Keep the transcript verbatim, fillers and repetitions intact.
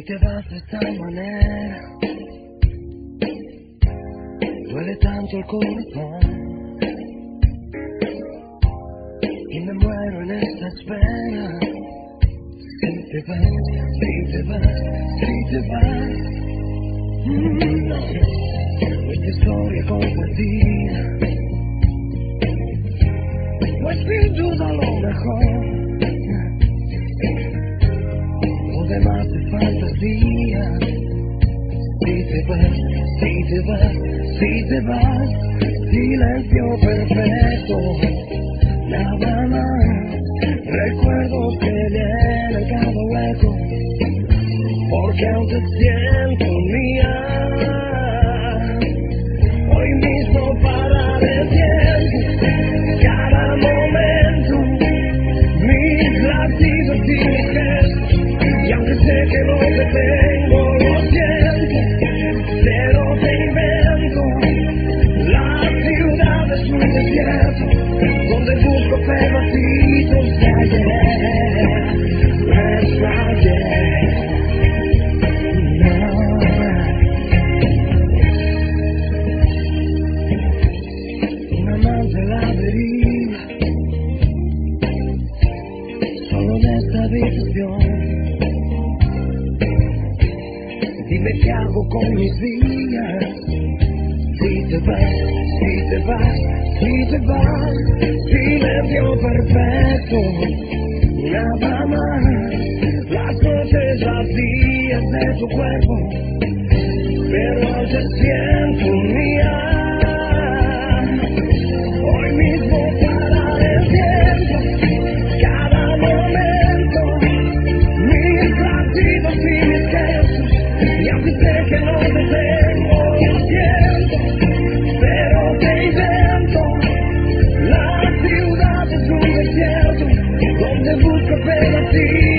te vas de esta manera, duele tanto el corazón y me muero en esta espera. Si te vas, si te vas, si te vas, mm, no, nuestra historia compartida no es sin duda lo mejor. Lo demás es fantasía. Si te vas, si te vas, si te vas, silencio perfecto, nada más. Recuerdos que llenan cada hueco, porque aún te siento mía. Hoy mismo pararé el tiempo, cada momento, mis latidos y mis gestos, y aunque sé que no te tengo, lo siento, pero te invento. La ciudad es un desierto, donde busco pedacitos de ayer, nuestro ayer. No. Un amante a la deriva, solo en esta habitación. Dime qué hago con mis días. Si te vas, si te vas, si te vas, silencio perfecto, nada más. Las noches vacías de tu cuerpo, pero te siento mía. Hoy mismo pararé el tiempo, cada momento, mis latidos y mis gestos, y aunque sé que no te tengo, lo siento, pero te invento. La ciudad es un desierto, donde busco pedacitos